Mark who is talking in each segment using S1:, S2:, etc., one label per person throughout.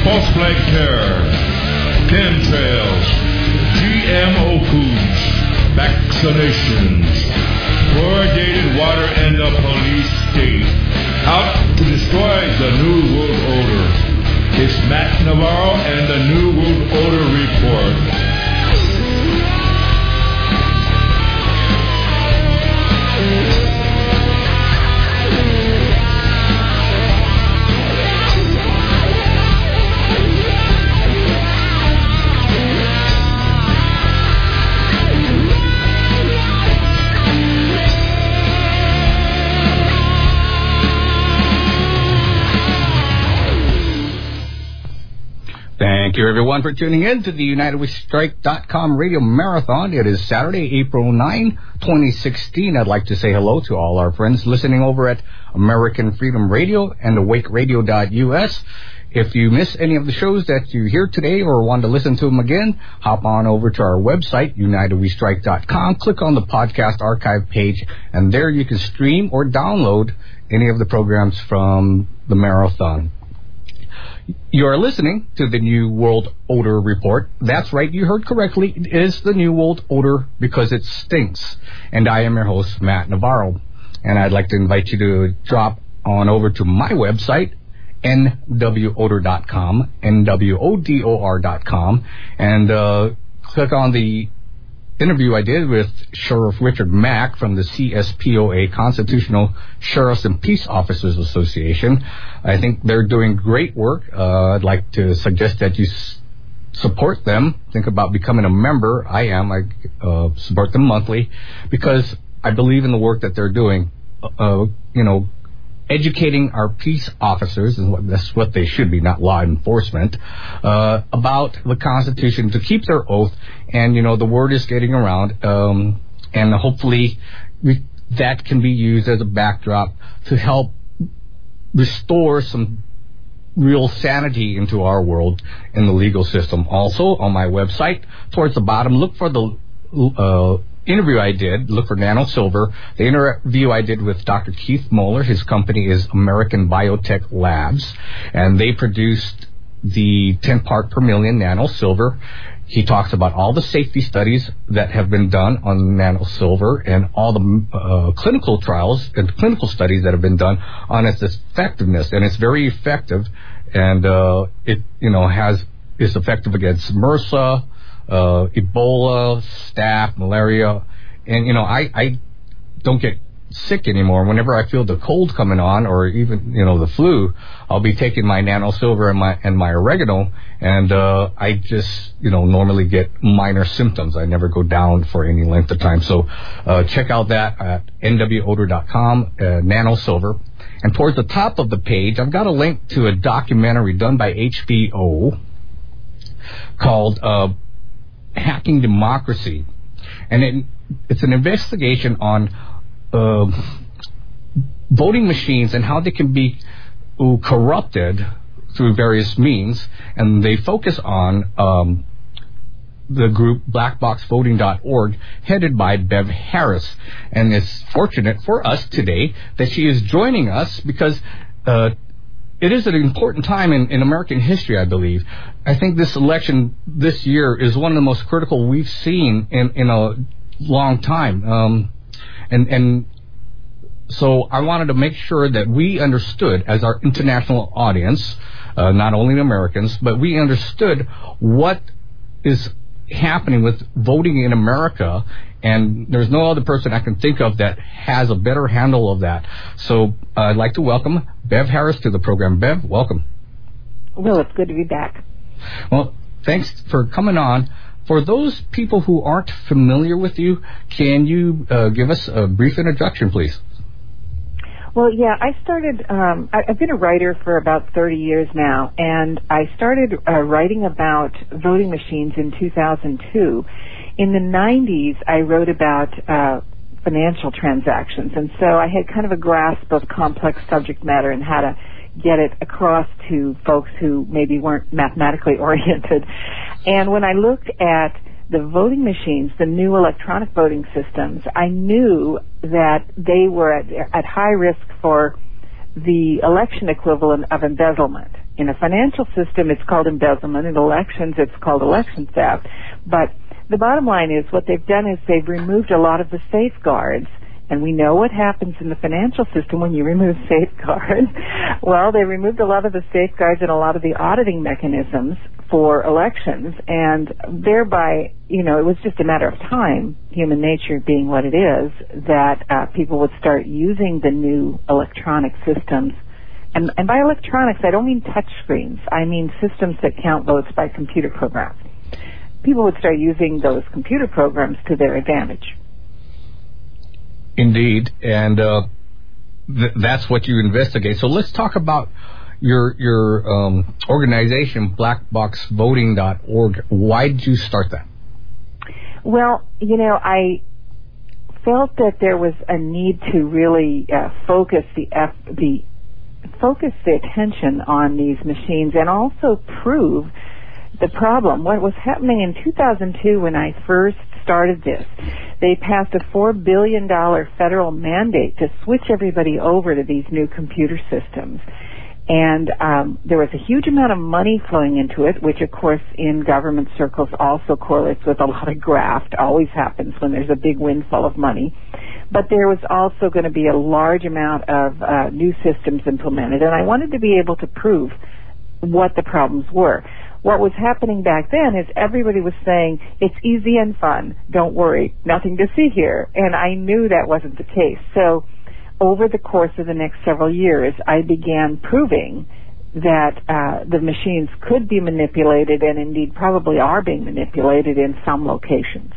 S1: false flag terror, chemtrails, GMO foods, vaccinations, fluoridated water, and the police state out to destroy the New World Order. It's Matt Navarro and the New World Order Report.
S2: Thank you, everyone, for tuning in to the UnitedWeStrike.com radio marathon. It is Saturday, April 9, 2016. I'd like to say hello to all our friends listening over at American Freedom Radio and AwakeRadio.us. If you miss any of the shows that you hear today or want to listen to them again, hop on over to our website, UnitedWeStrike.com. Click on the podcast archive page, and there you can stream or download any of the programs from the marathon. You are listening to the New World Order Report. That's right, you heard correctly. It is the New World Order because it stinks. And I am your host, Matt Navarro. And I'd like to invite you to drop on over to my website, nwodor.com, nwodor.com, and click on the interview I did with Sheriff Richard Mack from the CSPOA, Constitutional Sheriffs and Peace Officers Association. I think they're doing great work. I'd like to suggest that you support them. Think about becoming a member. I support them monthly because I believe in the work that they're doing. Educating our peace officers, and that's what they should be, not law enforcement, about the Constitution to keep their oath. And, the word is getting around, and hopefully that can be used as a backdrop to help restore some real sanity into our world in the legal system. Also, on my website, towards the bottom, look for the interview I did. Look for Nano Silver. The interview I did with Dr. Keith Moeller. His company is American Biotech Labs, and they produced the 10 part per million Nano Silver. He talks about all the safety studies that have been done on Nano Silver and all the clinical trials and clinical studies that have been done on its effectiveness. And it's very effective, and it is effective against MRSA, Ebola, staph, malaria, and I don't get sick anymore. Whenever I feel the cold coming on, or even the flu, I'll be taking my Nano Silver and my oregano, and I just normally get minor symptoms. I never go down for any length of time. So check out that at nwodor.com, Nano Silver. And towards the top of the page, I've got a link to a documentary done by HBO called Hacking Democracy, and it's an investigation on voting machines and how they can be corrupted through various means, and they focus on the group blackboxvoting.org, headed by Bev Harris. And it's fortunate for us today that she is joining us because it is an important time in American history, I believe. I think this election this year is one of the most critical we've seen in a long time. And so I wanted to make sure that we understood, as our international audience, not only the Americans, but we understood what is happening with voting in America, and there's no other person I can think of that has a better handle of that. So I'd like to welcome Bev Harris to the program. Bev, welcome.
S3: Well, it's good to be back.
S2: Well, thanks for coming on. For those people who aren't familiar with you, can you give us a brief introduction, please?
S3: Well, yeah, I started, I've been a writer for about 30 years now, and I started writing about voting machines in 2002. In the 90s, I wrote about financial transactions, and so I had kind of a grasp of complex subject matter and how to get it across to folks who maybe weren't mathematically oriented. And when I looked at the voting machines, the new electronic voting systems, I knew that they were at high risk for the election equivalent of embezzlement. In a financial system, it's called embezzlement. In elections, it's called election theft. But the bottom line is what they've done is they've removed a lot of the safeguards. And we know what happens in the financial system when you remove safeguards. Well, they removed a lot of the safeguards and a lot of the auditing mechanisms for elections, and thereby, it was just a matter of time, human nature being what it is, that people would start using the new electronic systems. And by electronics, I don't mean touch screens. I mean systems that count votes by computer programs. People would start using those computer programs to their advantage.
S2: Indeed, and that's what you investigate. So let's talk about your organization, blackboxvoting.org. Why did you start that?
S3: Well, I felt that there was a need to really focus the attention on these machines and also prove the problem. What was happening in 2002 when I first started this, they passed a $4 billion federal mandate to switch everybody over to these new computer systems. And there was a huge amount of money flowing into it, which, of course, in government circles also correlates with a lot of graft. Always happens when there's a big windfall of money. But there was also going to be a large amount of new systems implemented, and I wanted to be able to prove what the problems were. What was happening back then is everybody was saying, it's easy and fun, don't worry, nothing to see here. And I knew that wasn't the case. So over the course of the next several years, I began proving that the machines could be manipulated and indeed probably are being manipulated in some locations.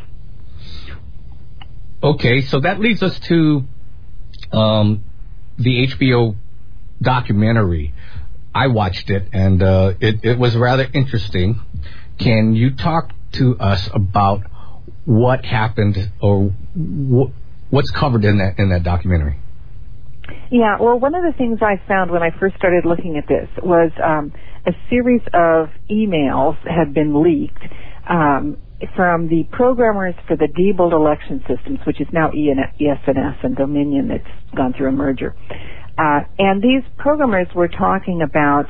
S2: Okay, so that leads us to the HBO documentary. I watched it, and it was rather interesting. Can you talk to us about what happened or what's covered in that documentary?
S3: Yeah, well, one of the things I found when I first started looking at this was a series of emails had been leaked from the programmers for the Diebold election systems, which is now ES&S and Dominion that's gone through a merger. And these programmers were talking about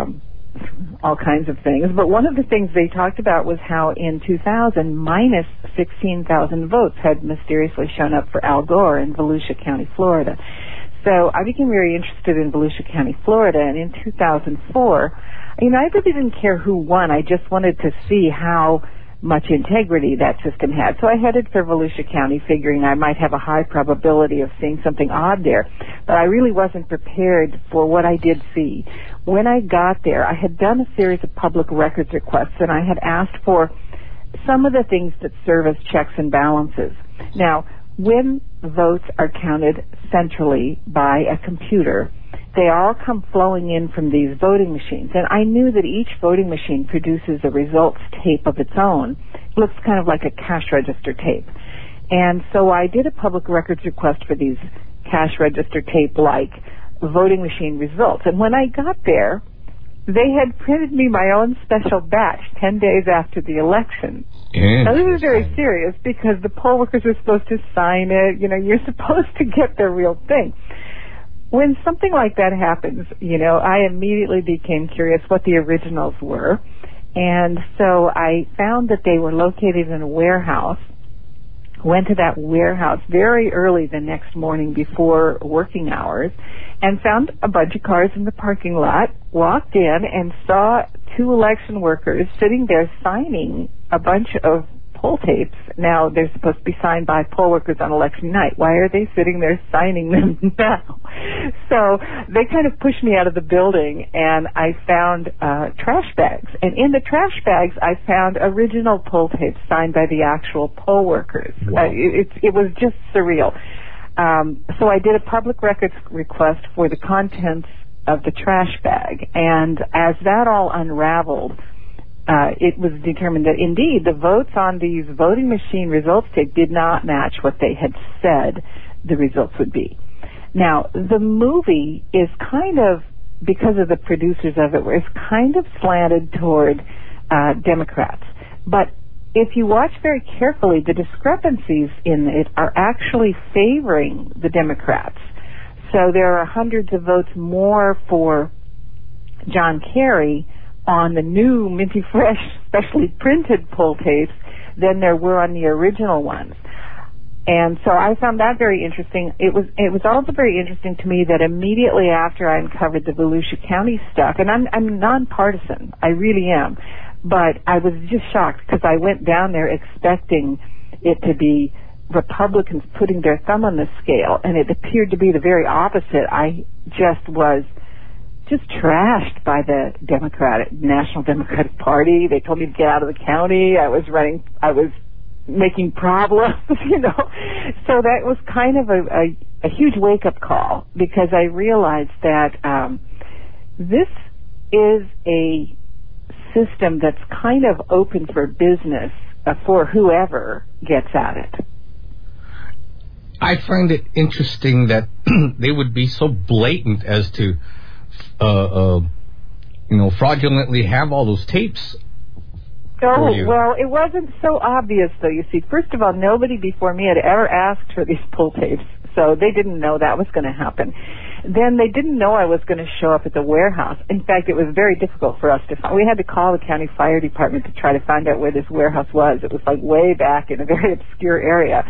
S3: all kinds of things, but one of the things they talked about was how in 2000, minus 16,000 votes had mysteriously shown up for Al Gore in Volusia County, Florida. So I became very interested in Volusia County, Florida, and in 2004, I really didn't care who won. I just wanted to see how much integrity that system had. So I headed for Volusia County, figuring I might have a high probability of seeing something odd there. But I really wasn't prepared for what I did see. When I got there, I had done a series of public records requests, and I had asked for some of the things that serve as checks and balances. Now, when votes are counted centrally by a computer, they all come flowing in from these voting machines. And I knew that each voting machine produces a results tape of its own. It looks kind of like a cash register tape. And so I did a public records request for these cash register tape-like voting machine results. And when I got there, they had printed me my own special batch 10 days after the election. Now, this is very serious because the poll workers are supposed to sign it. You're supposed to get the real thing. When something like that happens, I immediately became curious what the originals were. And so I found that they were located in a warehouse, went to that warehouse very early the next morning before working hours, and found a bunch of cars in the parking lot, walked in and saw two election workers sitting there signing a bunch of poll tapes. Now, they're supposed to be signed by poll workers on election night. Why are they sitting there signing them now? So they kind of pushed me out of the building, and I found trash bags. And in the trash bags, I found original poll tapes signed by the actual poll workers.
S2: Wow.
S3: It was just surreal. So I did a public records request for the contents of the trash bag, and as that all unraveled, it was determined that indeed the votes on these voting machine results tape did not match what they had said the results would be. Now, the movie is kind of, because of the producers of it, is kind of slanted toward Democrats. But if you watch very carefully, the discrepancies in it are actually favoring the Democrats. So there are hundreds of votes more for John Kerry on the new minty fresh, specially printed pull tapes than there were on the original ones. And so I found that very interesting. It was also very interesting to me that immediately after I uncovered the Volusia County stuff, and I'm nonpartisan, I really am, but I was just shocked because I went down there expecting it to be Republicans putting their thumb on the scale, and it appeared to be the very opposite. I just was trashed by the National Democratic Party. They told me to get out of the county. I was making problems, you know. So that was kind of a huge wake-up call, because I realized that this is a system that's kind of open for business for whoever gets at it.
S2: I find it interesting that they would be so blatant as to fraudulently have all those tapes.
S3: Oh, well, it wasn't so obvious, though. You see, first of all, nobody before me had ever asked for these pull tapes, so they didn't know that was going to happen. Then they didn't know I was going to show up at the warehouse. In fact, it was very difficult for us to find. We had to call the county fire department to try to find out where this warehouse was. It was like way back in a very obscure area.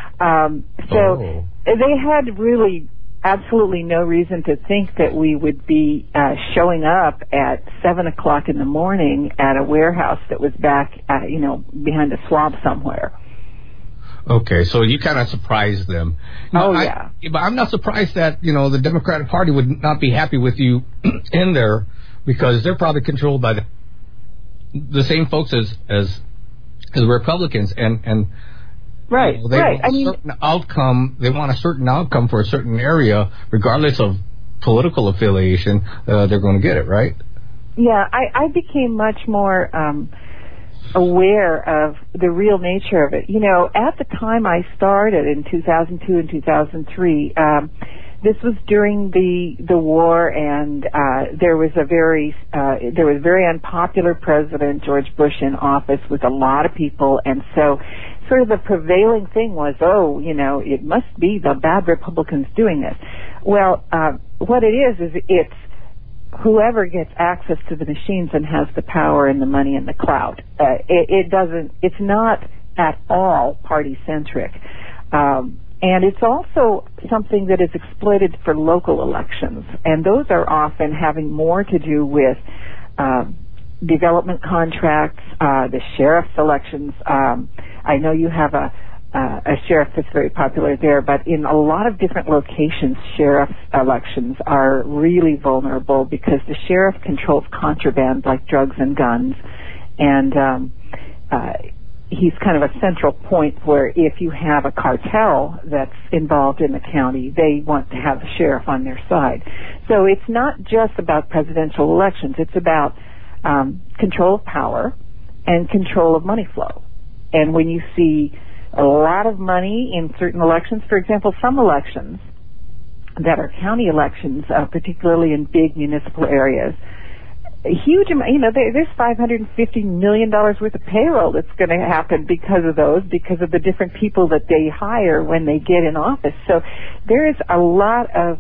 S3: So they had really absolutely no reason to think that we would be showing up at 7 o'clock in the morning at a warehouse that was back, behind a swamp somewhere.
S2: Okay, so you kind of surprised them. Now,
S3: yeah.
S2: But I'm not surprised that, the Democratic Party would not be happy with you in there, because they're probably controlled by the same folks as Republicans, and
S3: right,
S2: they
S3: right.
S2: Want a certain outcome. They want a certain outcome for a certain area, regardless of political affiliation. They're going to get it, right?
S3: Yeah, I became much more aware of the real nature of it. At the time I started in 2002 and 2003, this was during the war, and there was very unpopular President George Bush in office with a lot of people, and so sort of the prevailing thing was, it must be the bad Republicans doing this. Well, what it is it's whoever gets access to the machines and has the power and the money and the clout. It's not at all party-centric. And it's also something that is exploited for local elections. And those are often having more to do with development contracts, the sheriff's elections. I know you have a sheriff that's very popular there, but in a lot of different locations, sheriff's elections are really vulnerable because the sheriff controls contraband like drugs and guns, and he's kind of a central point where if you have a cartel that's involved in the county, they want to have the sheriff on their side. So it's not just about presidential elections. It's about control of power and control of money flow. And when you see a lot of money in certain elections, for example, some elections that are county elections, particularly in big municipal areas, a huge amount, there's $550 million worth of payroll that's going to happen because of the different people that they hire when they get in office. So there is a lot of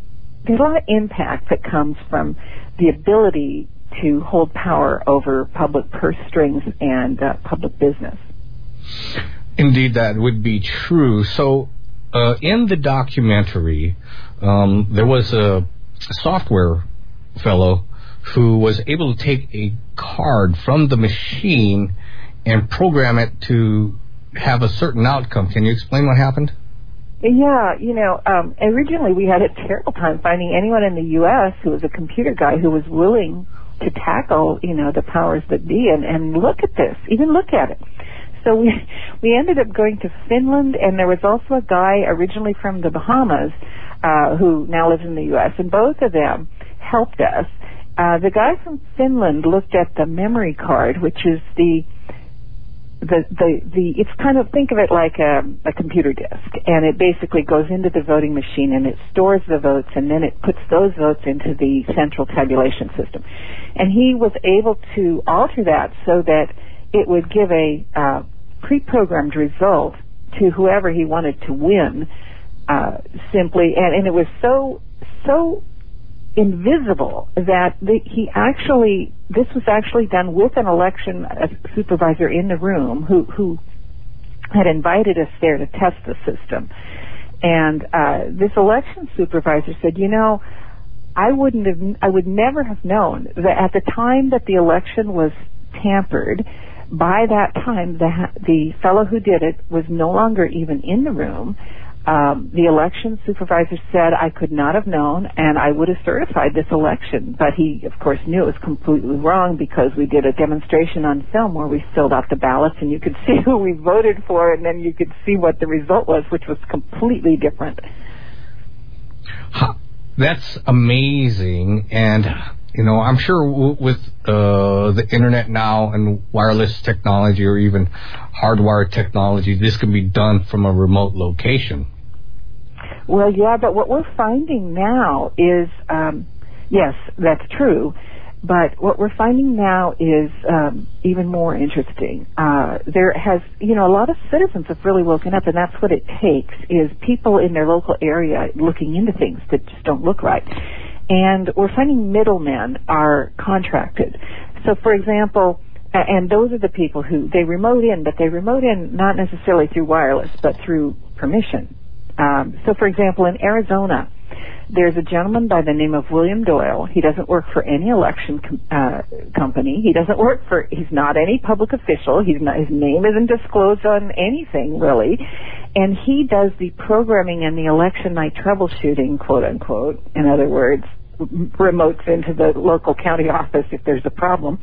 S3: impact that comes from the ability to hold power over public purse strings and public business.
S2: Indeed, that would be true. So, in the documentary, there was a software fellow who was able to take a card from the machine and program it to have a certain outcome. Can you explain what happened?
S3: Yeah, originally we had a terrible time finding anyone in the U.S. who was a computer guy who was willing to tackle, the powers that be and look at this, even look at it. So we ended up going to Finland, and there was also a guy originally from the Bahamas who now lives in the U.S., and both of them helped us. The guy from Finland looked at the memory card, which is it's kind of, think of it like a computer disk, and it basically goes into the voting machine and it stores the votes, and then it puts those votes into the central tabulation system. And he was able to alter that so that it would give a pre-programmed result to whoever he wanted to win, simply, and it was so invisible that this was actually done with an election supervisor in the room who had invited us there to test the system. And this election supervisor said, I would never have known that at the time that the election was tampered, by that time the fellow who did it was no longer even in the room. The election supervisor said I could not have known, and I would have certified this election. But he, of course, knew it was completely wrong because we did a demonstration on film where we filled out the ballots, and you could see who we voted for, and then you could see what the result was, which was completely different.
S2: That's amazing. And, I'm sure with the internet now and wireless technology or even hardwired technology, this can be done from a remote location.
S3: Well, yeah, but what we're finding now is, yes, that's true, but what we're finding now is even more interesting. There has, a lot of citizens have really woken up, and that's what it takes, is people in their local area looking into things that just don't look right. And we're finding middlemen are contracted. So, for example, and those are the people who, they remote in, but they remote in not necessarily through wireless, but through permission. So, for example, in Arizona, there's a gentleman by the name of William Doyle. He doesn't work for any election company. He's not any public official. His name isn't disclosed on anything, really. And he does the programming and the election night troubleshooting, quote unquote. In other words, remotes into the local county office if there's a problem.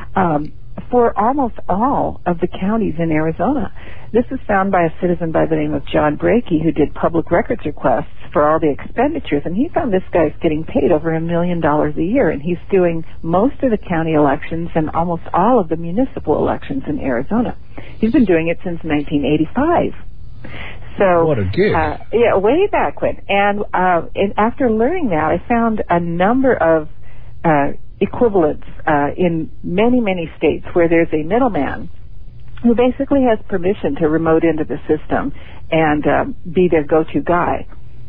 S3: For almost all of the counties in Arizona. This is found by a citizen by the name of John Brakey, who did public records requests for all the expenditures, and he found this guy's getting paid over $1 million a year, and he's doing most of the county elections and almost all of the municipal elections in Arizona. He's been doing it since 1985. So,
S2: what a gig.
S3: Yeah, way back when. And after learning that, I found a number of equivalents in many, many states where there's a middleman who basically has permission to remote into the system and be their go-to guy.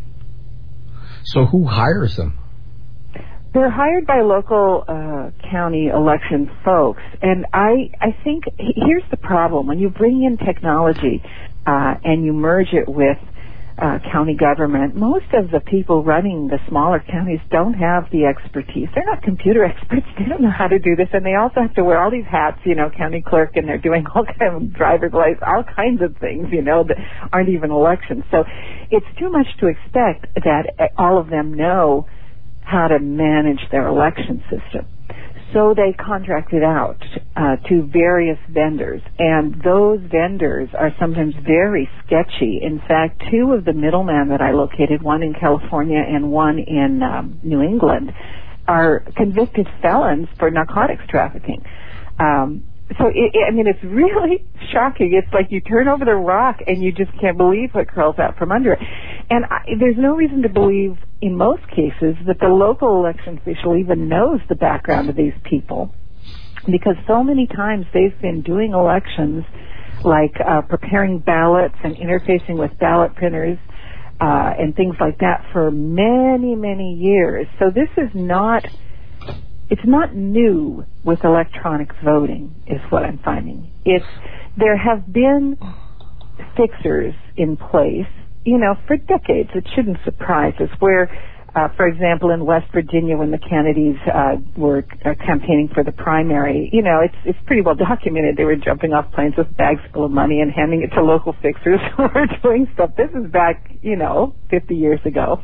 S2: So who hires them?
S3: They're hired by local county election folks. And I think here's the problem. When you bring in technology and you merge it with county government, most of the people running the smaller counties don't have the expertise. They're not computer experts. They don't know how to do this, and they also have to wear all these hats, county clerk, and they're doing all kinds of driver's license, all kinds of things, that aren't even elections. So it's too much to expect that all of them know how to manage their election system. So they contracted out to various vendors, and those vendors are sometimes very sketchy. In fact, two of the middlemen that I located, one in California and one in New England, are convicted felons for narcotics trafficking. So, it's really shocking. It's like you turn over the rock and you just can't believe what crawls out from under it. And there's no reason to believe, in most cases, that the local election official even knows the background of these people, because so many times they've been doing elections like preparing ballots and interfacing with ballot printers and things like that for many, many years. So this is not... It's not new with electronic voting, is what I'm finding. There have been fixers in place, for decades. It shouldn't surprise us. Where, for example, in West Virginia, when the Kennedys were campaigning for the primary, it's pretty well documented. They were jumping off planes with bags full of money and handing it to local fixers who were doing stuff. This is back, 50 years ago.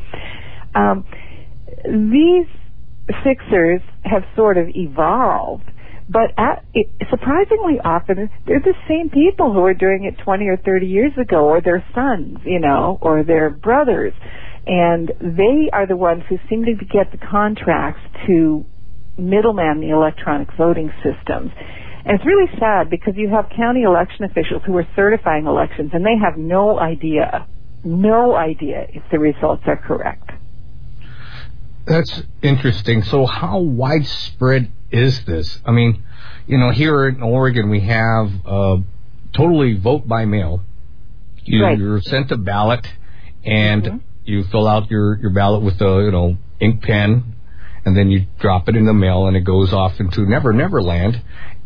S3: These fixers have sort of evolved, but surprisingly often they're the same people who were doing it 20 or 30 years ago, or their sons, or their brothers, and they are the ones who seem to get the contracts to middleman the electronic voting systems. And it's really sad because you have county election officials who are certifying elections, and they have no idea if the results are correct.
S2: That's interesting. So how widespread is this? Here in Oregon, we have totally vote by mail. You're sent a ballot, and you fill out your ballot with the ink pen, and then you drop it in the mail, and it goes off into Never Land.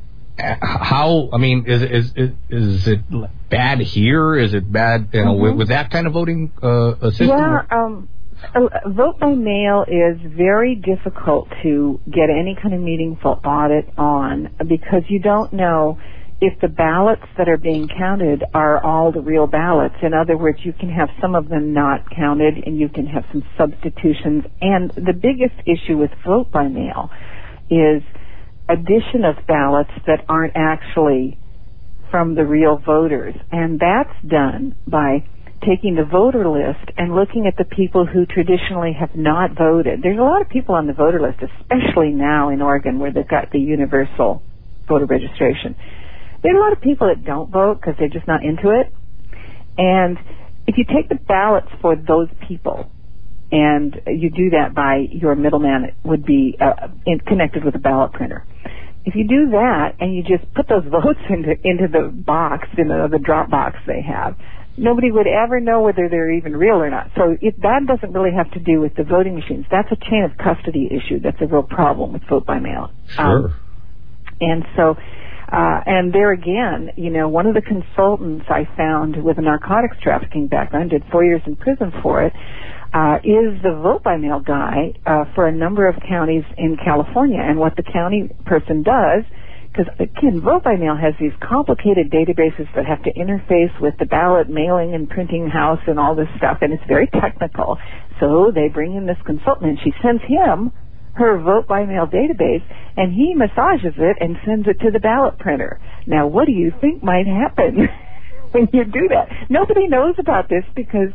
S2: How? I mean, is it bad here? Is it bad, with that kind of voting system?
S3: Yeah. Vote by mail is very difficult to get any kind of meaningful audit on because you don't know if the ballots that are being counted are all the real ballots. In other words, you can have some of them not counted and you can have some substitutions. And the biggest issue with vote by mail is addition of ballots that aren't actually from the real voters. And that's done by taking the voter list and looking at the people who traditionally have not voted. There's a lot of people on the voter list, especially now in Oregon where they've got the universal voter registration. There are a lot of people that don't vote because they're just not into it. And if you take the ballots for those people, and you do that by your middleman, it would be connected with a ballot printer. If you do that and you just put those votes into the box, the drop box they have, nobody would ever know whether they're even real or not. So that doesn't really have to do with the voting machines. That's a chain of custody issue. That's a real problem with vote by mail.
S2: Sure.
S3: And so, and there again, one of the consultants I found with a narcotics trafficking background, did 4 years in prison for it, is the vote by mail guy for a number of counties in California. And what the county person does, because, again, vote by mail has these complicated databases that have to interface with the ballot mailing and printing house and all this stuff, and it's very technical. So they bring in this consultant, and she sends him her vote by mail database, and he massages it and sends it to the ballot printer. Now, what do you think might happen when you do that? Nobody knows about this because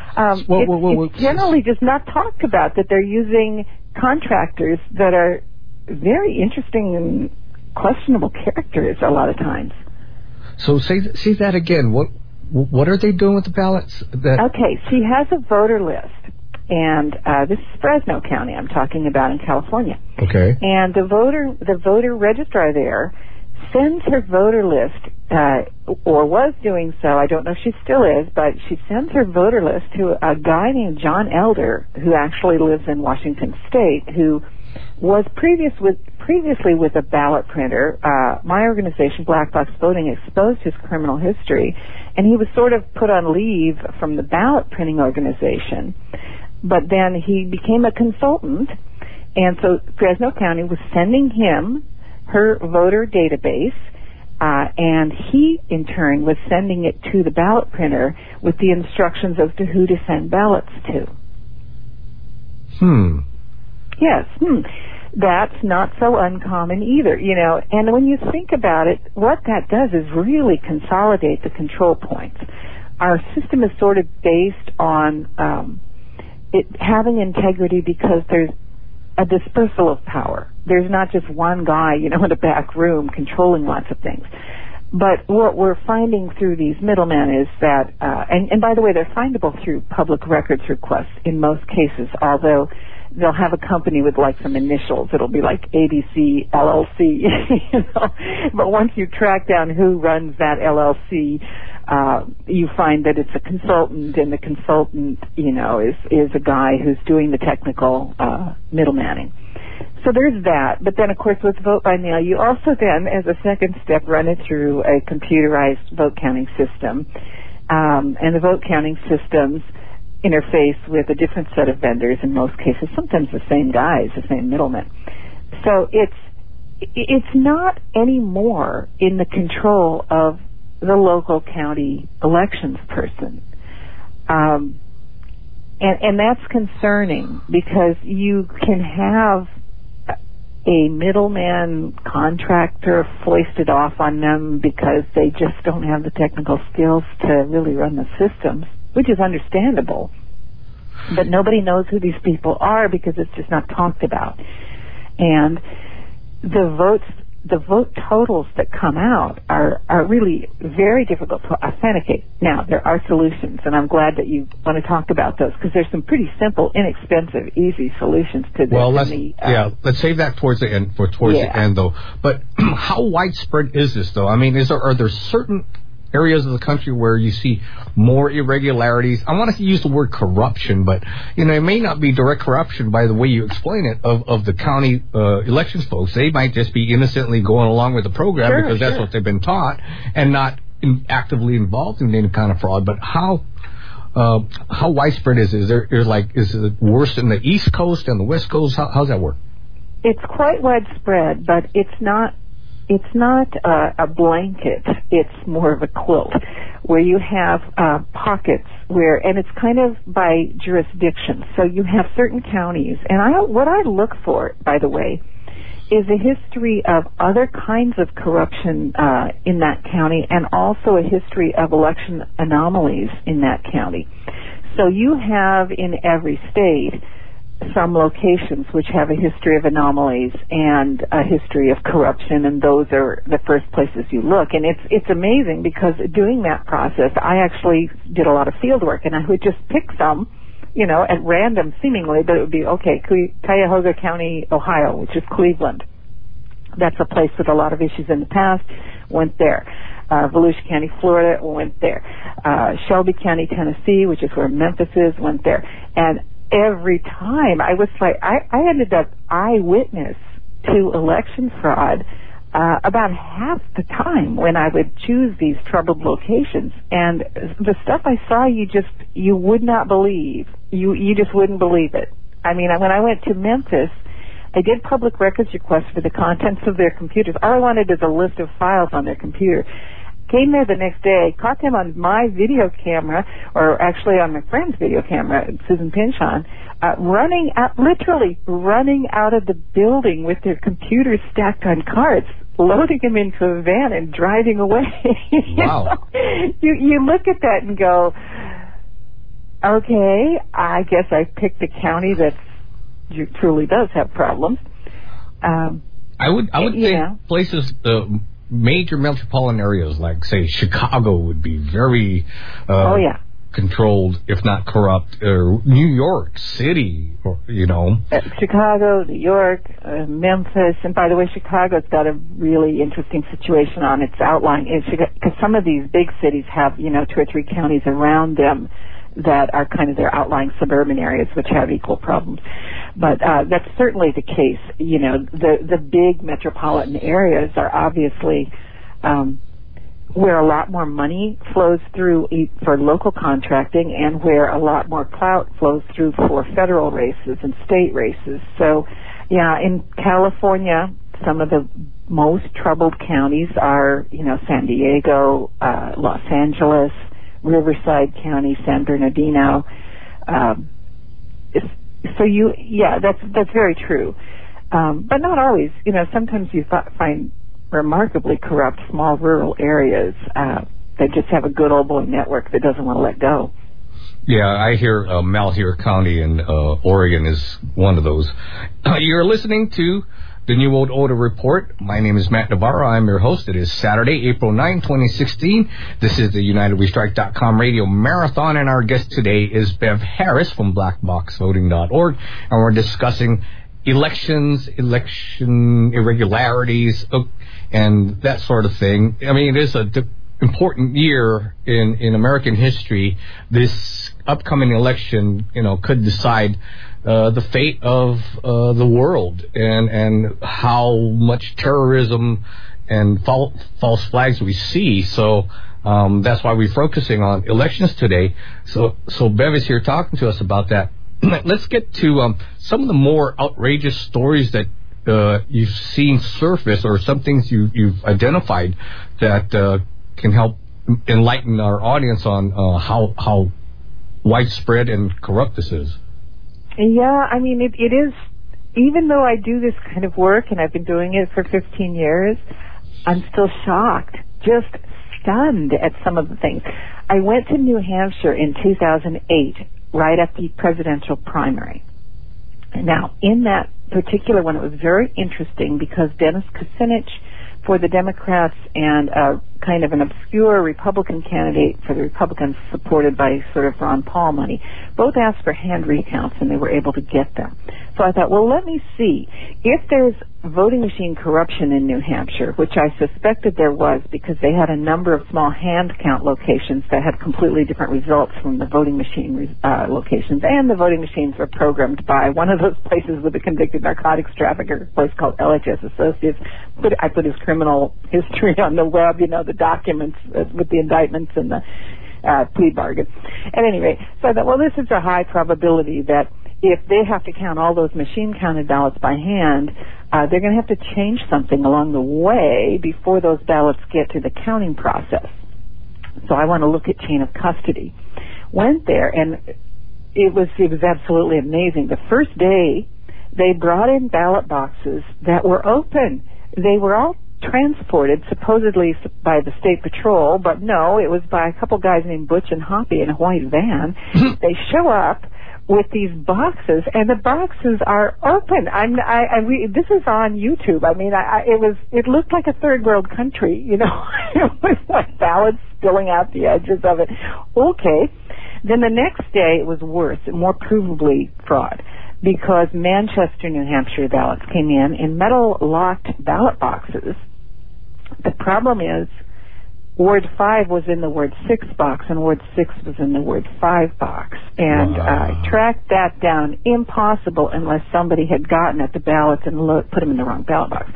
S3: it's generally just not talked about, that they're using contractors that are very interesting and questionable characters a lot of times.
S2: So say that again. What are they doing with the ballots?
S3: Okay, she has a voter list, and this is Fresno County I'm talking about in California.
S2: Okay.
S3: And the voter registrar there sends her voter list, or was doing so, I don't know if she still is, but she sends her voter list to a guy named John Elder, who actually lives in Washington State, who was previously with a ballot printer. My organization, Black Box Voting, exposed his criminal history, and he was sort of put on leave from the ballot printing organization. But then he became a consultant, and so Fresno County was sending him her voter database, and he, in turn, was sending it to the ballot printer with the instructions as to who to send ballots to. Yes, that's not so uncommon either, and when you think about it, what that does is really consolidate the control points. Our system is sort of based on it having integrity because there's a dispersal of power. There's not just one guy, in a back room controlling lots of things. But what we're finding through these middlemen is that, and by the way, they're findable through public records requests in most cases, although they'll have a company with like some initials. It'll be like ABC LLC, But once you track down who runs that LLC, you find that it's a consultant, and the consultant, is a guy who's doing the technical middlemanning. So there's that. But then, of course, with vote by mail, you also then, as a second step, run it through a computerized vote counting system. And the vote counting systems interface with a different set of vendors in most cases, sometimes the same guys, the same middlemen. So it's not anymore in the control of the local county elections person. And that's concerning because you can have a middleman contractor foisted off on them because they just don't have the technical skills to really run the systems, which is understandable. But nobody knows who these people are because it's just not talked about. And the vote totals that come out are really very difficult to authenticate. Now, there are solutions, and I'm glad that you want to talk about those because there's some pretty simple, inexpensive, easy solutions to this.
S2: Well, let's save that towards the end, the end, though. But how widespread is this, though? I mean, are there certain areas of the country where you see more irregularities. I want to use the word corruption, but it may not be direct corruption by the way you explain it of the county elections folks. They might just be innocently going along with the program because that's what they've been taught and not actively involved in any kind of fraud. But how widespread is it? Is it worse in the East Coast and the West Coast? How's that work?
S3: It's quite widespread, but it's not a blanket. It's more of a quilt where you have pockets and it's kind of by jurisdiction. So you have certain counties, and what I look for, by the way, is a history of other kinds of corruption in that county, and also a history of election anomalies in that county. So you have in every state some locations which have a history of anomalies and a history of corruption, and those are the first places you look. And it's amazing because doing that process, I actually did a lot of field work, and I would just pick some, at random seemingly, but it would be, Cuyahoga County, Ohio, which is Cleveland. That's a place with a lot of issues in the past, went there. Volusia County, Florida, went there. Shelby County, Tennessee, which is where Memphis is, went there. And every time I was like, I ended up eyewitness to election fraud about half the time when I would choose these troubled locations. And the stuff I saw, you would not believe. You just wouldn't believe it. I mean, when I went to Memphis, I did public records requests for the contents of their computers. All I wanted is a list of files on their computer. Came there the next day, caught them on my video camera, or actually on my friend's video camera, Susan Pinchon, literally running out of the building with their computers stacked on carts, loading them into a van and driving away.
S2: Wow.
S3: You look at that and go, okay, I guess I picked a county that truly does have problems.
S2: I would think places, major metropolitan areas like, say, Chicago would be very controlled, if not corrupt, or New York City,
S3: Chicago, New York, Memphis, and by the way, Chicago's got a really interesting situation on its outlying, because some of these big cities have, 2 or 3 counties around them that are kind of their outlying suburban areas, which have equal problems. But that's certainly the case. The big metropolitan areas are obviously where a lot more money flows through for local contracting, and where a lot more clout flows through for federal races and state races. So, in California, some of the most troubled counties are, San Diego, Los Angeles, Riverside County, San Bernardino. That's very true. But not always. Sometimes you find remarkably corrupt small rural areas that just have a good old boy network that doesn't want to let go.
S2: Yeah, I hear Malheur County in Oregon is one of those. You're listening to the New Old Order Report. My name is Matt Navarro. I'm your host. It is Saturday, April 9, 2016. This is the UnitedWeStrike.com radio marathon, and our guest today is Bev Harris from BlackBoxVoting.org, and we're discussing election irregularities, and that sort of thing. I mean, it is an important year in American history. This upcoming election, could decide the fate of the world and how much terrorism and false flags we see. So that's why we're focusing on elections today. So Bev is here talking to us about that. Let's get to some of the more outrageous stories that you've seen surface, or some things you've identified that can help enlighten our audience on how widespread and corrupt this is.
S3: Yeah, I mean, it is, even though I do this kind of work, and I've been doing it for 15 years, I'm still shocked, just stunned at some of the things. I went to New Hampshire in 2008, right at the presidential primary. Now, in that particular one, it was very interesting because Dennis Kucinich for the Democrats and kind of an obscure Republican candidate for the Republicans, supported by sort of Ron Paul money, both asked for hand recounts, and they were able to get them. So I thought, well, let me see. If there's voting machine corruption in New Hampshire, which I suspected there was because they had a number of small hand count locations that had completely different results from the voting machine locations, and the voting machines were programmed by one of those places with a convicted narcotics trafficker, a place called LHS Associates. I put his criminal history on the web, the documents with the indictments and the plea bargain. At any rate, so I thought, well, this is a high probability that if they have to count all those machine-counted ballots by hand, they're going to have to change something along the way before those ballots get to the counting process. So I want to look at chain of custody. Went there, and it was absolutely amazing. The first day, they brought in ballot boxes that were open. They were all transported supposedly by the state patrol, but no, it was by a couple guys named Butch and Hoppy in a white van. They show up with these boxes, and the boxes are open. This is on YouTube. I mean, it looked like a third world country, It was like ballots spilling out the edges of it. Okay. Then the next day it was worse, more provably fraud, because Manchester, New Hampshire ballots came in metal locked ballot boxes. The problem is Ward 5 was in the Ward 6 box, and Ward 6 was in the Ward 5 box. And I tracked that down. Impossible unless somebody had gotten at the ballots and put them in the wrong ballot box.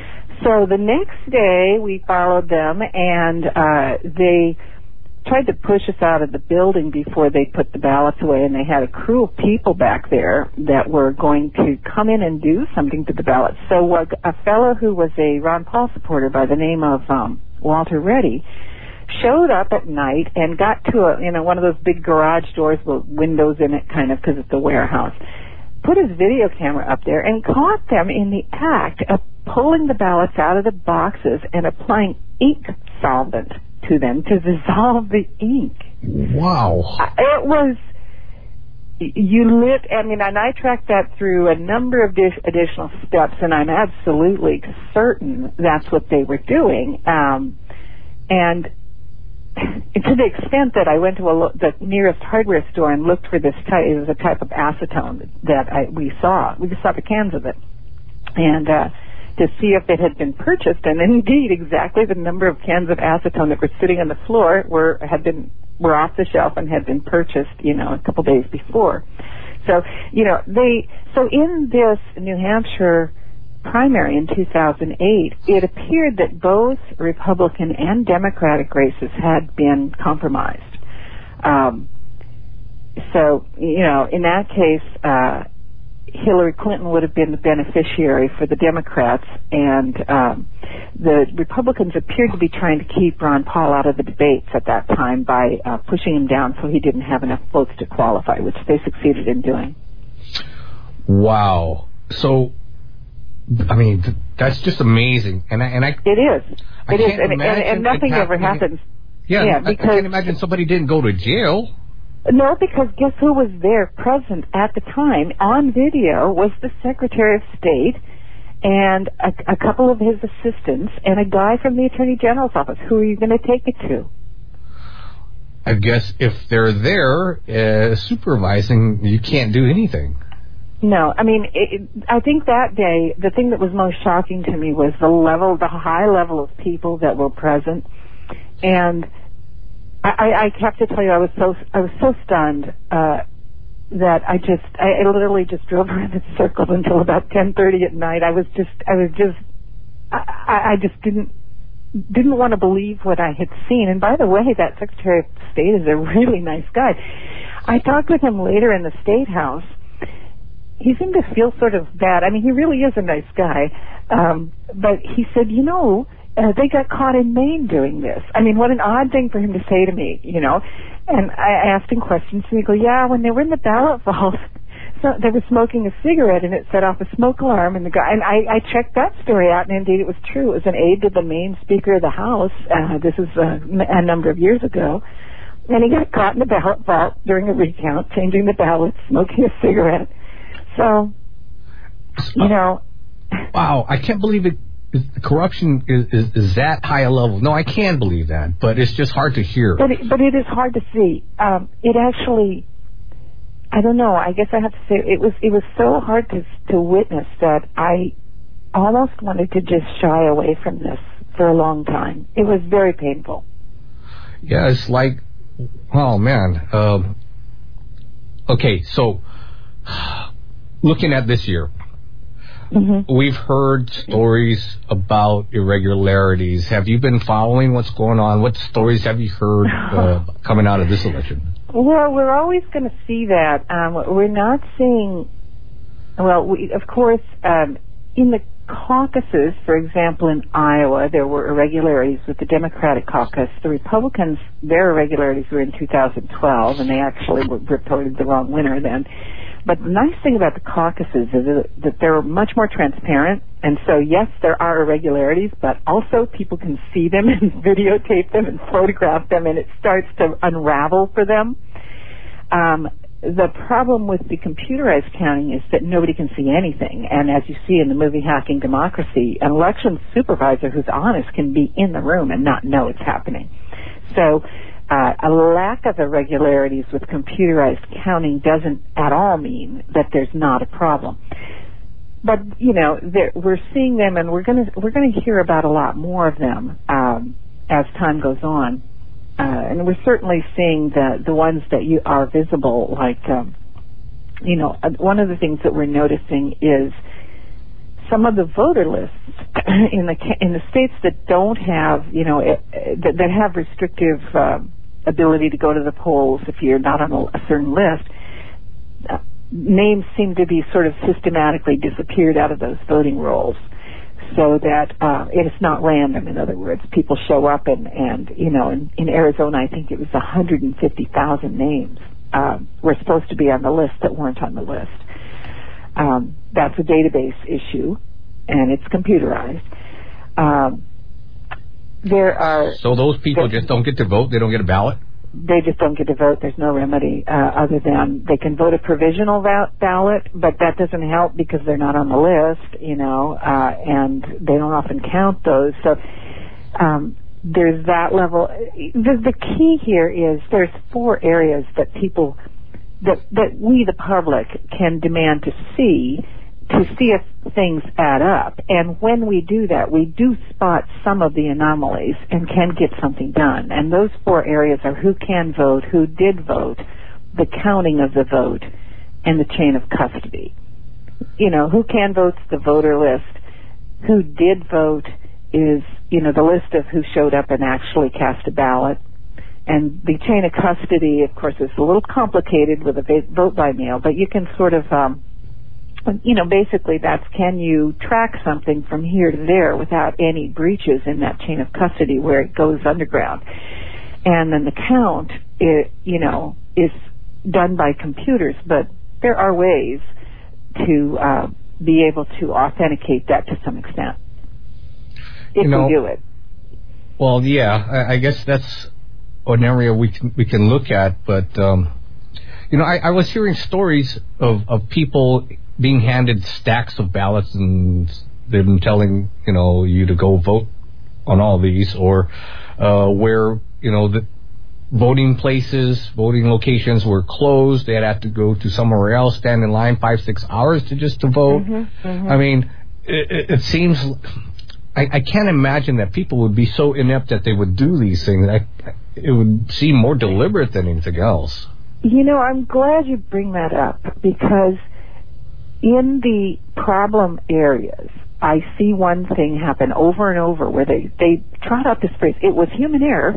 S3: So the next day, we followed them, and they tried to push us out of the building before they put the ballots away, and they had a crew of people back there that were going to come in and do something to the ballots. So a fellow who was a Ron Paul supporter by the name of Walter Reddy showed up at night and got to one of those big garage doors with windows in it, kind of, because it's a warehouse. Put his video camera up there and caught them in the act of pulling the ballots out of the boxes and applying ink solvent to them to dissolve the ink.
S2: Wow.
S3: It was, and I tracked that through a number of additional steps, and I'm absolutely certain that's what they were doing. And to the extent that I went to the nearest hardware store and looked for this type, it was a type of acetone that we saw. We just saw the cans of it. And to see if it had been purchased, and indeed exactly the number of cans of acetone that were sitting on the floor were off the shelf and had been purchased, a couple days before. So, so in this New Hampshire primary in 2008, it appeared that both Republican and Democratic races had been compromised. So, in that case, Hillary Clinton would have been the beneficiary for the Democrats, and the Republicans appeared to be trying to keep Ron Paul out of the debates at that time by pushing him down so he didn't have enough votes to qualify, which they succeeded in doing.
S2: Wow. So, that's just amazing. And it is.
S3: And nothing ever happens.
S2: Yeah, because I can't imagine somebody didn't go to jail.
S3: No, because guess who was there present at the time on video was the Secretary of State and a couple of his assistants and a guy from the Attorney General's office. Who are you going to take it to?
S2: I guess if they're there supervising, you can't do anything.
S3: No, I think that day, the thing that was most shocking to me was the high level of people that were present. And I have to tell you, I was so stunned that I literally just drove around in circles until about 10:30 at night. I just didn't want to believe what I had seen. And by the way, that Secretary of State is a really nice guy. I talked with him later in the State House. He seemed to feel sort of bad. He really is a nice guy. But he said, they got caught in Maine doing this. What an odd thing for him to say to me, And I asked him questions, and he goes, yeah, when they were in the ballot vault, so they were smoking a cigarette, and it set off a smoke alarm, and I checked that story out, and indeed it was true. It was an aide to the Maine Speaker of the House. This is a number of years ago. And he got caught in the ballot vault during a recount, changing the ballots, smoking a cigarette. So,
S2: Wow, I can't believe it. Corruption is that high a level. No, I can believe that, but it's just hard to hear.
S3: But it is hard to see. It actually, I don't know. I guess I have to say it was so hard to witness that I almost wanted to just shy away from this for a long time. It was very painful.
S2: Yeah, it's like, oh man. Okay, so looking at this year, we've heard stories about irregularities. Have you been following what's going on? What stories have you heard coming out of this election?
S3: Well, we're always going to see that. We're not seeing, of course, in the caucuses, for example, in Iowa, there were irregularities with the Democratic caucus. The Republicans, their irregularities were in 2012, and they actually reported the wrong winner then. But the nice thing about the caucuses is that they're much more transparent. And so, yes, there are irregularities, but also people can see them and videotape them and photograph them, and it starts to unravel for them. The problem with the computerized counting is that nobody can see anything. And as you see in the movie Hacking Democracy, an election supervisor who's honest can be in the room and not know it's happening. So a lack of irregularities with computerized counting doesn't at all mean that there's not a problem. But we're seeing them, and we're going to hear about a lot more of them as time goes on. And we're certainly seeing the ones that are visible. Like one of the things that we're noticing is some of the voter lists in the states that don't have that have restrictive ability to go to the polls if you're not on a certain list. Names seem to be sort of systematically disappeared out of those voting rolls, so that it's not random. In other words, people show up and in Arizona, I think it was 150,000 names were supposed to be on the list that weren't on the list. That's a database issue, and it's computerized.
S2: So those people just don't get to vote? They don't get a ballot?
S3: They just don't get to vote. There's no remedy other than they can vote a provisional ballot, but that doesn't help because they're not on the list, and they don't often count those. So there's that level. The key here is there's 4 areas that people, that we, the public, can demand to see if things add up. And when we do that, we do spot some of the anomalies and can get something done. And those 4 areas are who can vote, who did vote, the counting of the vote, and the chain of custody. Who can vote's the voter list. Who did vote is, the list of who showed up and actually cast a ballot. And the chain of custody, of course, is a little complicated with a vote by mail, but you can sort of basically that's, can you track something from here to there without any breaches in that chain of custody where it goes underground. And then the count, is done by computers, but there are ways to be able to authenticate that to some extent if we do it.
S2: Well, yeah, I guess that's an area we can look at, but I was hearing stories of people being handed stacks of ballots and they've been telling, you to go vote on all these, or where, the voting locations were closed. They had to go to somewhere else, stand in line 5-6 hours to vote. I mean, it seems, I can't imagine that people would be so inept that they would do these things. It would seem more deliberate than anything else.
S3: I'm glad you bring that up, because in the problem areas, I see one thing happen over and over where they trot out this phrase, it was human error,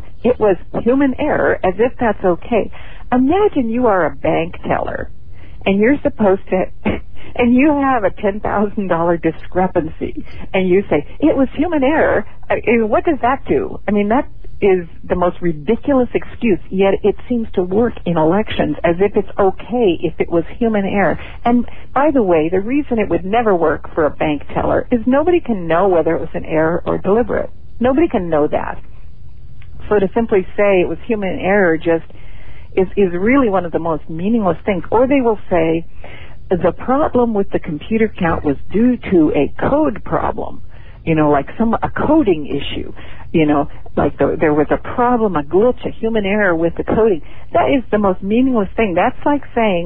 S3: as if that's okay. Imagine you are a bank teller, and you're supposed to, and you have a $10,000 discrepancy, and you say, it was human error. What does that do? I mean, that is the most ridiculous excuse, yet it seems to work in elections as if it's okay if it was human error. And by the way, the reason it would never work for a bank teller is nobody can know whether it was an error or deliberate. Nobody can know that. So to simply say it was human error just is really one of the most meaningless things. Or they will say the problem with the computer count was due to a code problem. Like a coding issue, like there was a problem, a glitch, a human error with the coding. That is the most meaningless thing. That's like saying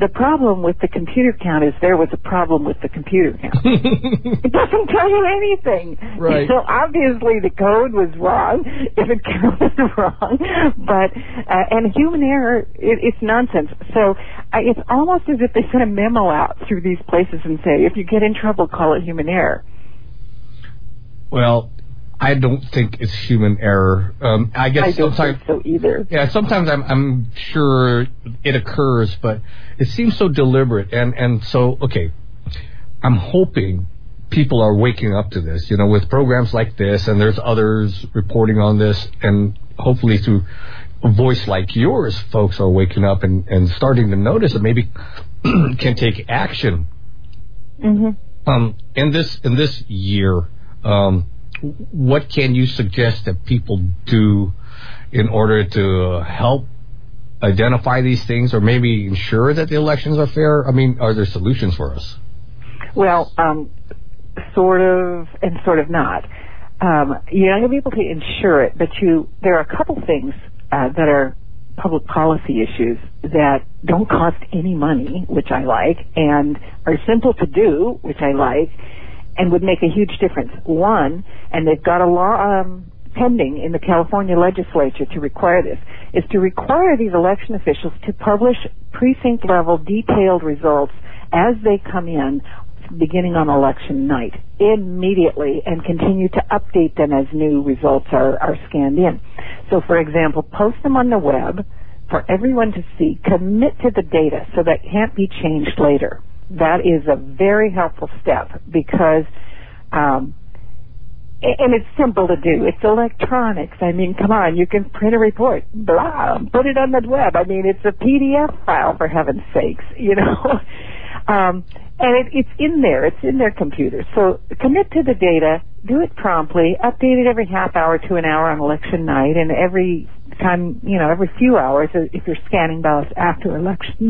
S3: The problem with the computer count is there was a problem with the computer count. It doesn't tell you anything.
S2: Right.
S3: So obviously the code was wrong if it counted wrong. But, and human error, it's nonsense. So it's almost as if they sent a memo out through these places and say, if you get in trouble, call it human error.
S2: Well, I don't think it's human error. I guess
S3: I don't
S2: sometimes
S3: think so either.
S2: Yeah, sometimes I'm sure it occurs, but it seems so deliberate. And so, okay, I'm hoping people are waking up to this, with programs like this, and there's others reporting on this, and hopefully through a voice like yours, folks are waking up and starting to notice and maybe can take action.
S3: Mm-hmm.
S2: In this year, what can you suggest that people do in order to help identify these things, or maybe ensure that the elections are fair? I mean, are there solutions for us?
S3: Well, sort of and sort of not. You're not going to be able to ensure it, but there are a couple things that are public policy issues that don't cost any money, which I like, and are simple to do, which I like, and would make a huge difference. One, and they've got a law pending in the California legislature to require this, is to require these election officials to publish precinct-level detailed results as they come in, beginning on election night, immediately, and continue to update them as new results are scanned in. So, for example, post them on the web for everyone to see, commit to the data so that can't be changed later. That is a very helpful step because, and it's simple to do. It's electronics. I mean, come on, you can print a report, blah, put it on the web. I mean, it's a PDF file, for heaven's sakes, and it's in there. It's in their computer. So commit to the data, do it promptly, update it every half hour to an hour on election night, and every time, every few hours if you're scanning ballots after election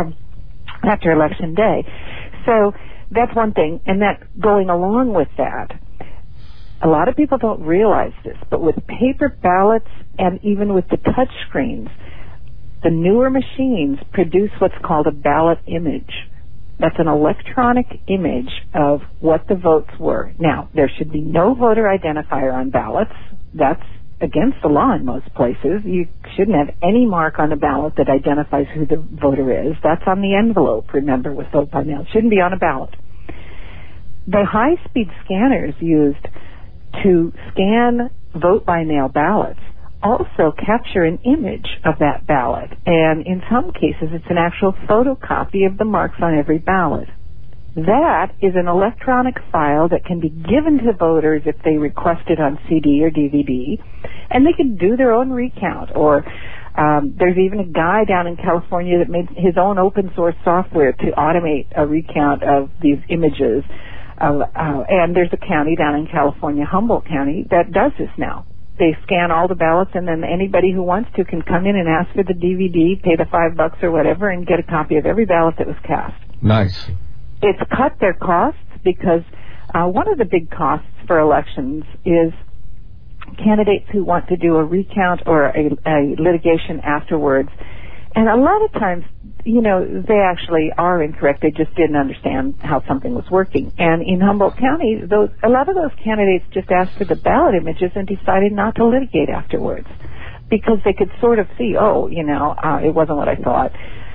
S3: day. So that's one thing. And that going along with that, a lot of people don't realize this, but with paper ballots and even with the touch screens, the newer machines produce what's called a ballot image. That's an electronic image of what the votes were. Now, there should be no voter identifier on ballots. That's against the law in most places. You shouldn't have any mark on the ballot that identifies who the voter is. That's on the envelope, remember, with vote by mail. It shouldn't be on a ballot. The high-speed scanners used to scan vote by mail ballots also capture an image of that ballot, and in some cases it's an actual photocopy of the marks on every ballot. That is an electronic file that can be given to voters if they request it on CD or DVD, and they can do their own recount. Or there's even a guy down in California that made his own open source software to automate a recount of these images. And there's a county down in California, Humboldt County, that does this now. They scan all the ballots, and then anybody who wants to can come in and ask for the DVD, pay the $5 or whatever, and get a copy of every ballot that was cast.
S2: Nice.
S3: It's cut their costs because one of the big costs for elections is candidates who want to do a recount or a litigation afterwards. And a lot of times, they actually are incorrect. They just didn't understand how something was working. And in Humboldt County, a lot of those candidates just asked for the ballot images and decided not to litigate afterwards because they could sort of see, it wasn't what I thought.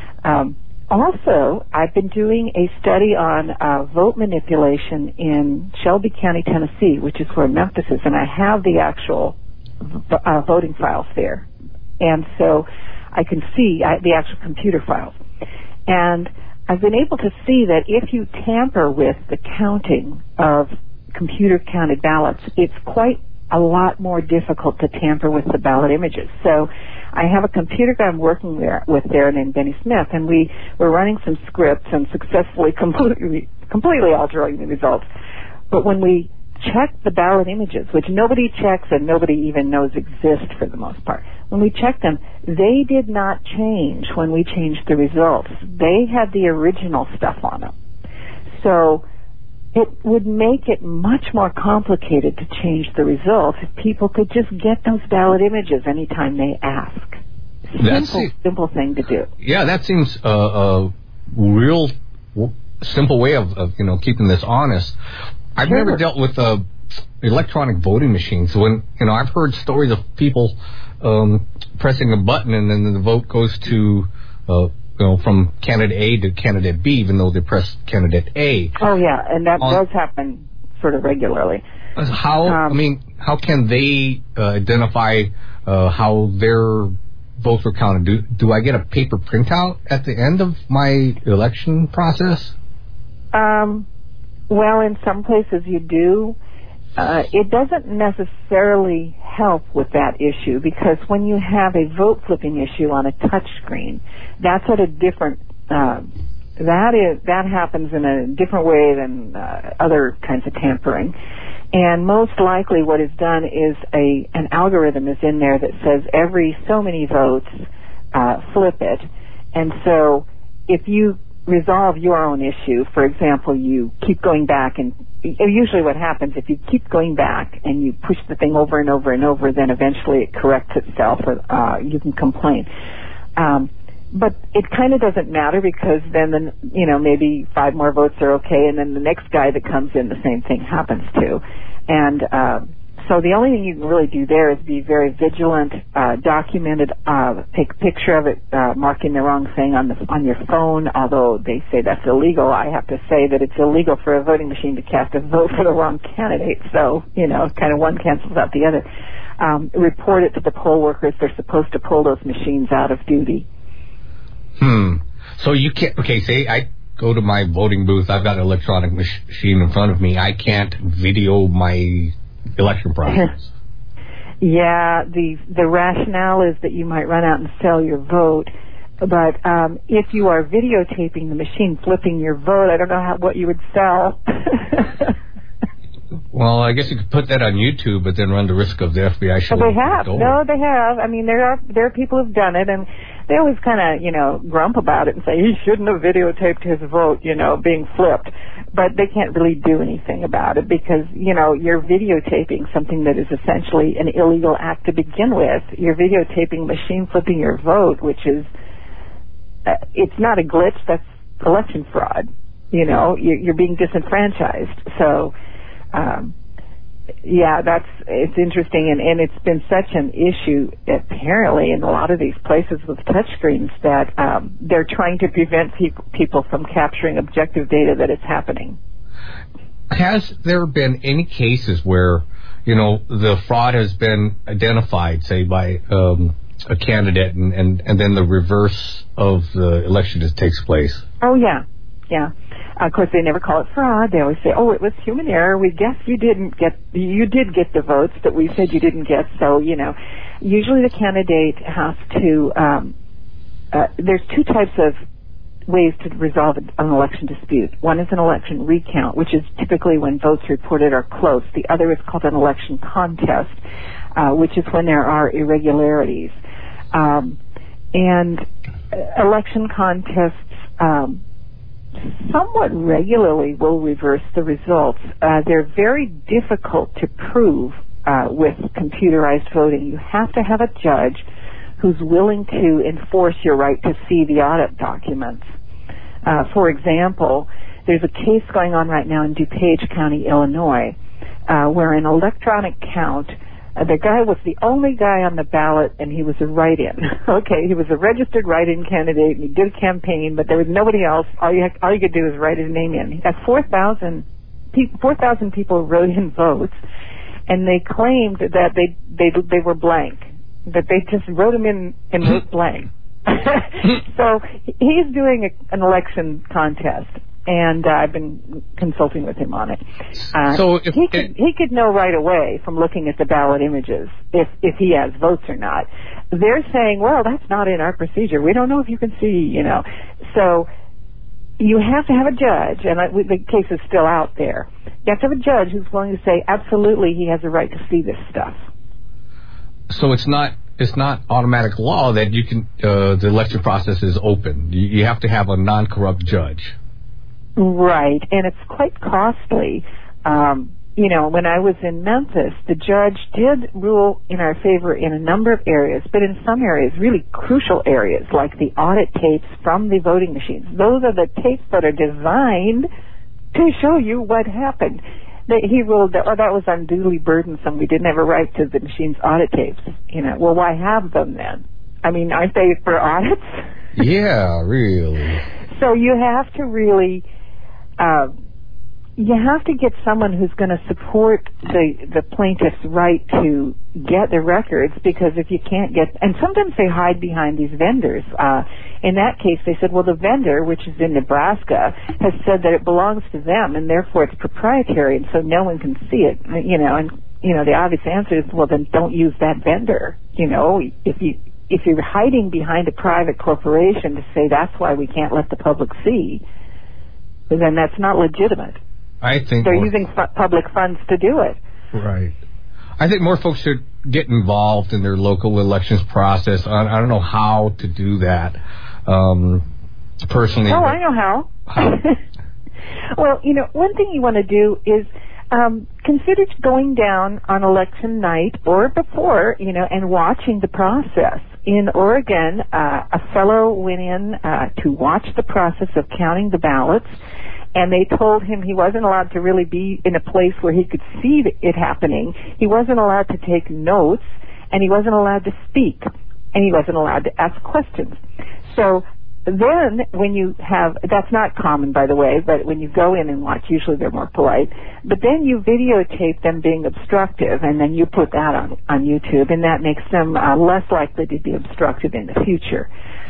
S3: Also, I've been doing a study on vote manipulation in Shelby County, Tennessee, which is where Memphis is, and I have the actual voting files there. And so I can see the actual computer files. And I've been able to see that if you tamper with the counting of computer-counted ballots, it's quite a lot more difficult to tamper with the ballot images. So I have a computer guy I'm working with there named Benny Smith, and we're running some scripts and successfully completely altering the results. But when we check the ballot images, which nobody checks and nobody even knows exist for the most part, when we check them, they did not change when we changed the results. They had the original stuff on them. So it would make it much more complicated to change the results if people could just get those ballot images anytime they ask. Simple thing to do.
S2: Yeah, that seems real simple way of keeping this honest. I've never dealt with electronic voting machines. So when I've heard stories of people pressing a button and then the vote goes to from candidate A to candidate B, even though they pressed candidate A.
S3: Oh yeah, and that does happen sort of regularly.
S2: How can they identify how their votes were counted? Do I get a paper printout at the end of my election process?
S3: Well, in some places you do. It doesn't necessarily help with that issue, because when you have a vote flipping issue on a touch screen, that's at a different that happens in a different way than other kinds of tampering. And most likely what is done is an algorithm is in there that says every so many votes flip it. And so if you resolve your own issue, for example, you keep going back, and usually what happens, if you keep going back and you push the thing over and over and over, then eventually it corrects itself, or you can complain. But it kind of doesn't matter, because then maybe 5 more votes are okay, and then the next guy that comes in, the same thing happens to. And so the only thing you can really do there is be very vigilant, document it, take a picture of it, marking the wrong thing on your phone. Although they say that's illegal, I have to say that it's illegal for a voting machine to cast a vote for the wrong candidate. So kind of one cancels out the other. Report it to the poll workers. They're supposed to pull those machines out of duty.
S2: So you can't. Okay, say I go to my voting booth. I've got an electronic machine in front of me. I can't video my election process.
S3: Yeah, the rationale is that you might run out and sell your vote. But if you are videotaping the machine flipping your vote, I don't know what you would sell.
S2: Well, I guess you could put that on YouTube, but then run the risk of the FBI showing
S3: up. They have. No, they have. I mean, there are people who've done it, and they always kind of, grump about it and say he shouldn't have videotaped his vote, being flipped. But they can't really do anything about it, because, you're videotaping something that is essentially an illegal act to begin with. You're videotaping machine flipping your vote, which is, it's not a glitch, that's election fraud. You're being disenfranchised. So, it's interesting, and it's been such an issue apparently in a lot of these places with touchscreens that they're trying to prevent people from capturing objective data that it's happening.
S2: Has there been any cases where the fraud has been identified, say by a candidate, and then the reverse of the election just takes place?
S3: Oh yeah. Of course, they never call it fraud. They always say, "Oh, it was human error. We guess you did get the votes that we said you didn't get." So, usually the candidate has to. There's 2 types of ways to resolve an election dispute. One is an election recount, which is typically when votes reported are close. The other is called an election contest, which is when there are irregularities. And election contests. Somewhat regularly will reverse the results. They're very difficult to prove with computerized voting. You have to have a judge who's willing to enforce your right to see the audit documents. For example, there's a case going on right now in DuPage County, Illinois, where an electronic count, the guy was the only guy on the ballot, and he was a write-in. Okay, he was a registered write-in candidate, and he did a campaign, but there was nobody else. All you could do is write his name in. He had 4,000 people wrote in votes, and they claimed that they were blank, that they just wrote them in and wrote blank. So he's doing an election contest. And I've been consulting with him on it.
S2: So
S3: he could know right away from looking at the ballot images if he has votes or not. They're saying, well, that's not in our procedure. We don't know if you can see, So you have to have a judge, and the case is still out there. You have to have a judge who's willing to say, absolutely, he has a right to see this stuff.
S2: So it's not automatic law that you can the election process is open. You have to have a non-corrupt judge.
S3: Right, and it's quite costly. when I was in Memphis, the judge did rule in our favor in a number of areas, but in some areas, really crucial areas, like the audit tapes from the voting machines. Those are the tapes that are designed to show you what happened. He ruled that, that was unduly burdensome. We didn't have a right to the machine's audit tapes. Well, why have them then? I mean, aren't they for audits?
S2: Yeah, really.
S3: So you have to really, you have to get someone who's going to support the plaintiff's right to get the records, because if you can't get, and sometimes they hide behind these vendors. In that case, they said, well, the vendor, which is in Nebraska, has said that it belongs to them, and therefore it's proprietary, and so no one can see it. The obvious answer is, well, then don't use that vendor. If you're hiding behind a private corporation to say that's why we can't let the public see, then that's not legitimate.
S2: I think
S3: they're using public funds to do it.
S2: Right. I think more folks should get involved in their local elections process. I don't know how to do that. Personally.
S3: Oh, I know how. Well, one thing you want to do is consider going down on election night or before, and watching the process. In Oregon, a fellow went in to watch the process of counting the ballots, and they told him he wasn't allowed to really be in a place where he could see it happening. He wasn't allowed to take notes, and he wasn't allowed to speak, and he wasn't allowed to ask questions. So then when you have, that's not common, by the way, but when you go in and watch, usually they're more polite, but then you videotape them being obstructive, and then you put that on YouTube, and that makes them less likely to be obstructive in the future.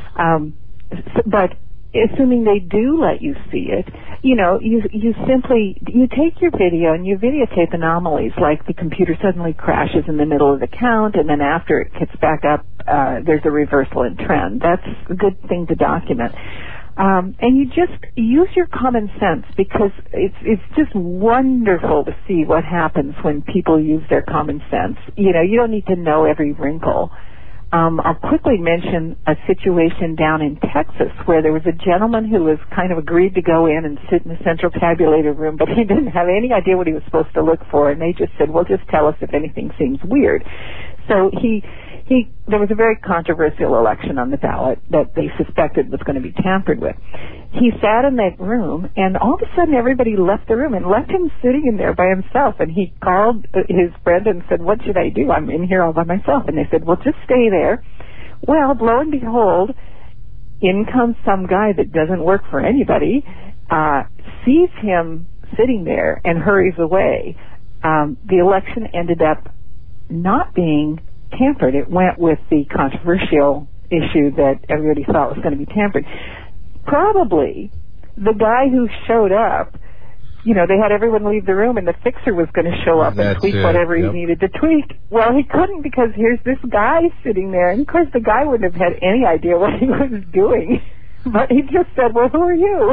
S3: But assuming they do let you see it, you simply take your video and you videotape anomalies, like the computer suddenly crashes in the middle of the count, and then after it gets back up, there's a reversal in trend. That's a good thing to document. And you just use your common sense, because it's just wonderful to see what happens when people use their common sense. You don't need to know every wrinkle. I'll quickly mention a situation down in Texas where there was a gentleman who was kind of agreed to go in and sit in the central tabulator room, but he didn't have any idea what he was supposed to look for, and they just said, well, just tell us if anything seems weird. So there was a very controversial election on the ballot that they suspected was going to be tampered with. He sat in that room, and all of a sudden everybody left the room and left him sitting in there by himself. And he called his friend and said, what should I do? I'm in here all by myself. And they said, well, just stay there. Well, lo and behold, in comes some guy that doesn't work for anybody, sees him sitting there and hurries away. The election ended up not being tampered. It went with the controversial issue that everybody thought was going to be tampered. Probably the guy who showed up, they had everyone leave the room, and the fixer was going to show up and tweak whatever he needed to tweak. Well, he couldn't, because here's this guy sitting there, and of course the guy wouldn't have had any idea what he was doing. But he just said, well, who are you?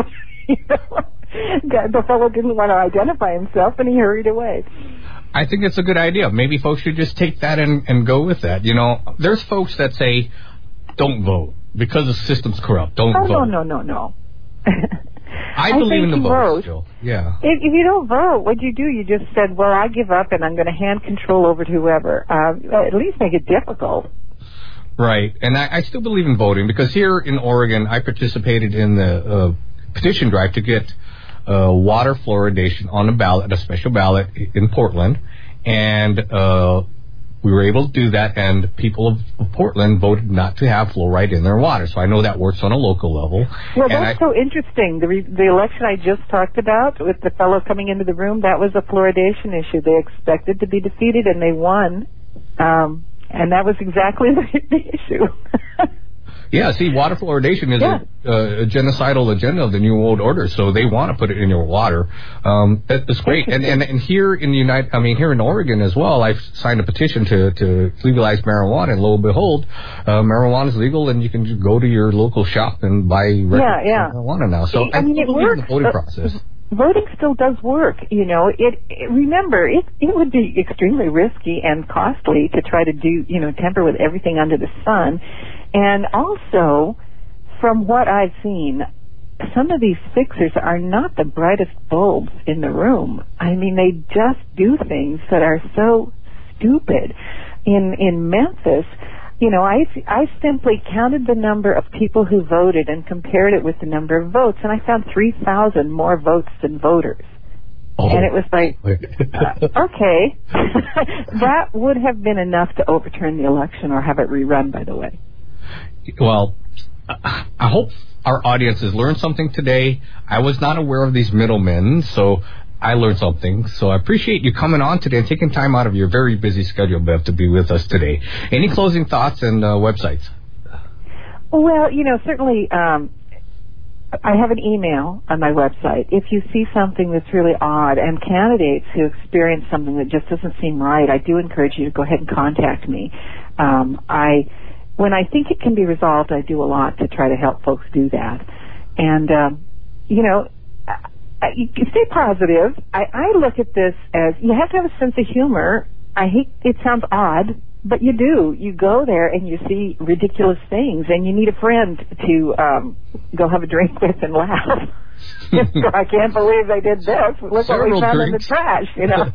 S3: The fellow didn't want to identify himself, and he hurried away.
S2: I think it's a good idea. Maybe folks should just take that and go with that. There's folks that say, don't vote because the system's corrupt. Don't vote.
S3: No.
S2: I believe in the vote still. Yeah.
S3: If you don't vote, what you do, you just said, well, I give up and I'm going to hand control over to whoever. At least make it difficult.
S2: Right. And I still believe in voting, because here in Oregon, I participated in the petition drive to get water fluoridation on a ballot, a special ballot in Portland, and we were able to do that, and people of Portland voted not to have fluoride in their water. So I know that works on a local level.
S3: Well, that's so interesting. The election I just talked about with the fellow coming into the room, that was a fluoridation issue. They expected to be defeated, and they won, and that was exactly the issue.
S2: Yeah, see, water fluoridation is a genocidal agenda of the New World Order, so they want to put it in your water. That's great. And here in here in Oregon as well, I've signed a petition to legalize marijuana, and lo and behold, marijuana is legal, and you can just go to your local shop and buy marijuana now. So I believe in the voting process.
S3: Voting still does work, remember, it would be extremely risky and costly to try to do, tamper with everything under the sun. And also, from what I've seen, some of these fixers are not the brightest bulbs in the room. I mean, they just do things that are so stupid. In Memphis, you know, I simply counted the number of people who voted and compared it with the number of votes, and I found 3,000 more votes than voters. Oh. And it was like, okay, that would have been enough to overturn the election or have it rerun, by the way.
S2: Well, I hope our audience has learned something today. I was not aware of these middlemen, so I learned something. So I appreciate you coming on today and taking time out of your very busy schedule, Bev, to be with us today. Any closing thoughts and websites?
S3: Well, you know, certainly I have an email on my website. If you see something that's really odd and candidates who experience something that just doesn't seem right, I do encourage you to go ahead and contact me. When I think it can be resolved, I do a lot to try to help folks do that. And, you know, you stay positive. I look at this as you have to have a sense of humor. I hate it sounds odd, but you do. You go there and you see ridiculous things, and you need a friend to go have a drink with and laugh. I can't believe they did this. Look what we found in the trash, you know.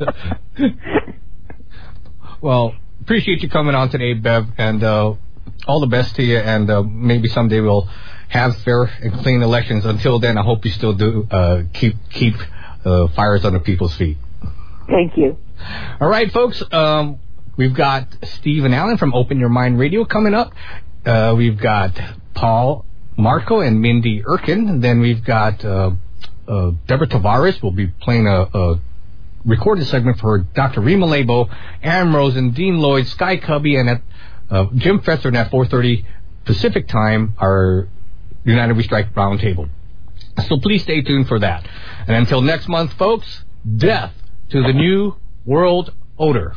S2: Well, appreciate you coming on today, Bev, and all the best to you, and maybe someday we'll have fair and clean elections. Until then, I hope you still do keep fires under people's feet.
S3: Thank you.
S2: All right, folks. We've got Stephen Allen from Open Your Mind Radio coming up. We've got Paul Marco and Mindy Erkin. Then we've got Deborah Tavares. We'll be playing a recorded segment for Dr. Rima Labo, Aaron Rosen, Dean Lloyd, Sky Cubby, and at Jim Fetzer at 4:30 Pacific Time, our United We Strike Roundtable. So please stay tuned for that. And until next month, folks, death to the New World Order.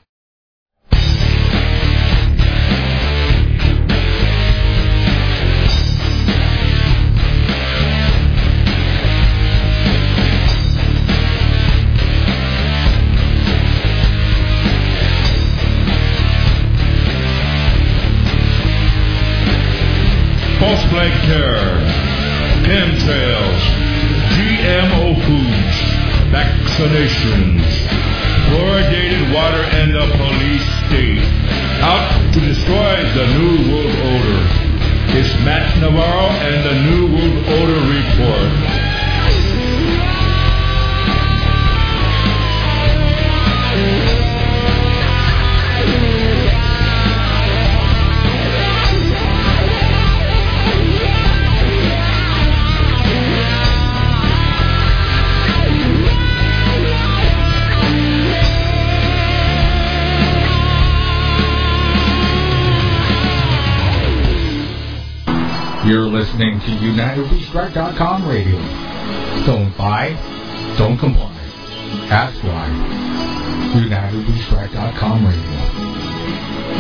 S1: False flag terror, chemtrails, GMO foods, vaccinations, fluoridated water, and the police state out to destroy the New World Order. It's Matt Navarro and the New World Order Report.
S2: You're listening to UnitedWeStrike.com radio. Don't buy, don't comply. That's why. UnitedWeStrike.com radio.